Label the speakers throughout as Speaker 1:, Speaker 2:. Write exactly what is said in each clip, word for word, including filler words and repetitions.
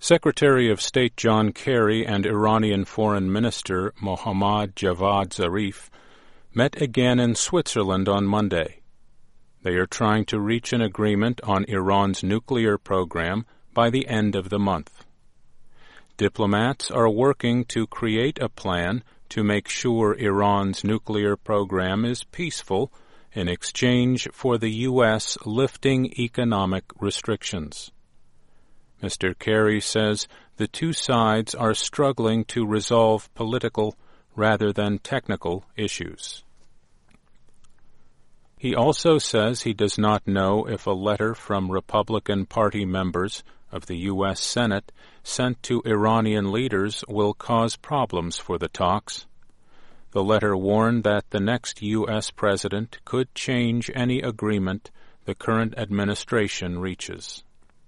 Speaker 1: Secretary of State John Kerry and Iranian Foreign Minister Mohammad Javad Zarif met again in Switzerland on Monday. They are trying to reach an agreement on Iran's nuclear program by the end of the month. Diplomats are working to create a plan to make sure Iran's nuclear program is peaceful in exchange for the U S lifting economic restrictions. Mister Kerry says the two sides are struggling to resolve political rather than technical issues. He also says he does not know if a letter from Republican Party members of the U S Senate sent to Iranian leaders will cause problems for the talks. The letter warned that the next U S president could change any agreement the current administration reaches.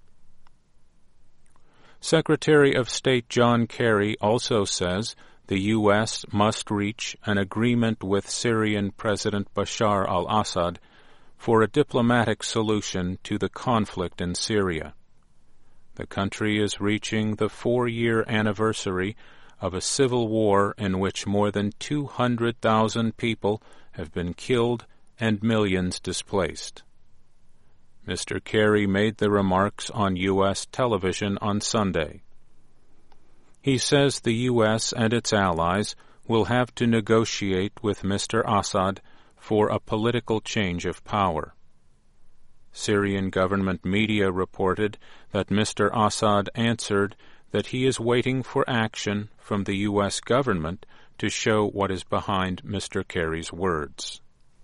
Speaker 1: Secretary of State John Kerry also says the U S must reach an agreement with Syrian President Bashar al-Assad for a diplomatic solution to the conflict in Syria. The country is reaching the four-year anniversary of a civil war in which more than two hundred thousand people have been killed and millions displaced. Mister Kerry made the remarks on U S television on Sunday. He says the U S and its allies will have to negotiate with Mister Assad for a political change of power. Syrian government media reported that Mister Assad answered that he is waiting for action from the U S government to show what is behind Mister Kerry's words.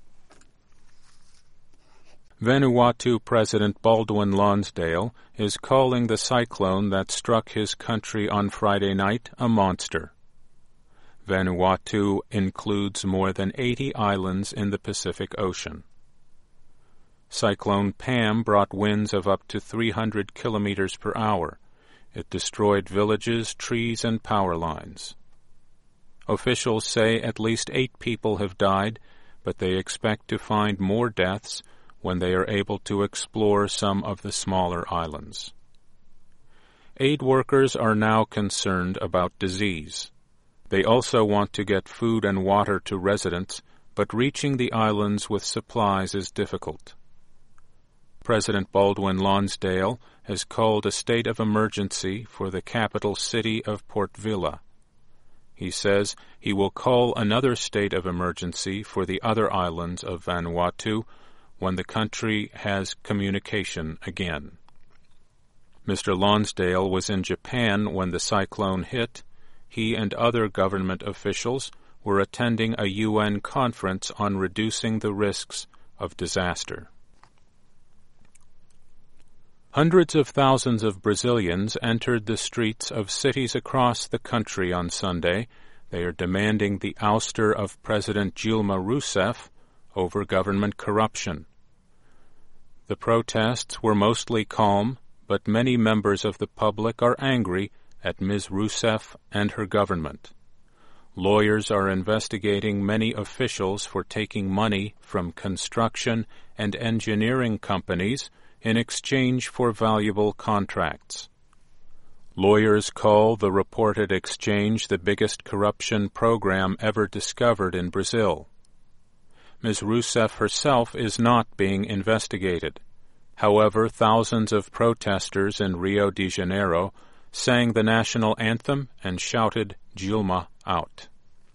Speaker 1: Vanuatu President Baldwin Lonsdale is calling the cyclone that struck his country on Friday night a monster. Vanuatu includes more than eighty islands in the Pacific Ocean. Cyclone Pam brought winds of up to three hundred kilometers per hour. It destroyed villages, trees, and power lines. Officials say at least eight people have died, but they expect to find more deaths when they are able to explore some of the smaller islands. Aid workers are now concerned about disease. They also want to get food and water to residents, but reaching the islands with supplies is difficult. President Baldwin Lonsdale has called a state of emergency for the capital city of Port Vila. He says he will call another state of emergency for the other islands of Vanuatu when the country has communication again. Mister Lonsdale was in Japan when the cyclone hit. He and other government officials were attending a U N conference on reducing the risks of disaster. Hundreds of thousands of Brazilians entered the streets of cities across the country on Sunday. They are demanding the ouster of President Dilma Rousseff over government corruption. The protests were mostly calm, but many members of the public are angry at Miz Rousseff and her government. Lawyers are investigating many officials for taking money from construction and engineering companies in exchange for valuable contracts. Lawyers call the reported exchange the biggest corruption program ever discovered in Brazil. Miz Rousseff herself is not being investigated. However, thousands of protesters in Rio de Janeiro sang the national anthem and shouted Dilma out.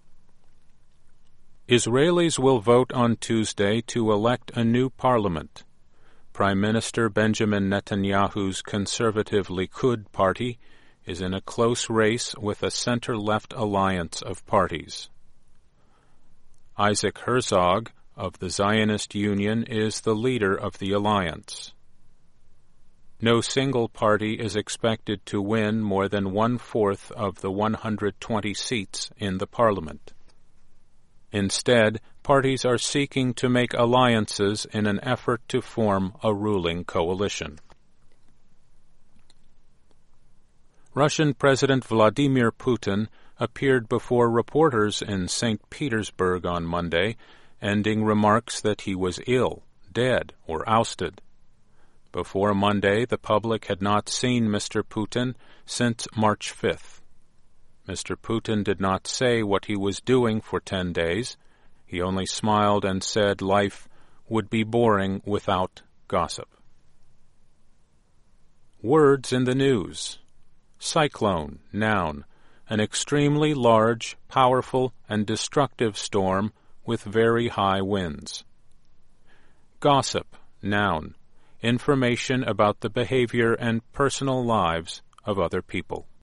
Speaker 1: Israelis will vote on Tuesday to elect a new parliament. Prime Minister Benjamin Netanyahu's conservative Likud party is in a close race with a center-left alliance of parties. Isaac Herzog of the Zionist Union is the leader of the alliance. No single party is expected to win more than one-fourth of the one hundred twenty seats in the parliament. Instead, parties are seeking to make alliances in an effort to form a ruling coalition. Russian President Vladimir Putin appeared before reporters in Saint Petersburg on Monday, ending remarks that he was ill, dead, or ousted. Before Monday, the public had not seen Mister Putin since March fifth. Mister Putin did not say what he was doing for ten days. He only smiled and said life would be boring without gossip. Words in the news. Cyclone, noun, an extremely large, powerful, and destructive storm with very high winds. Gossip, noun, information about the behavior and personal lives of other people.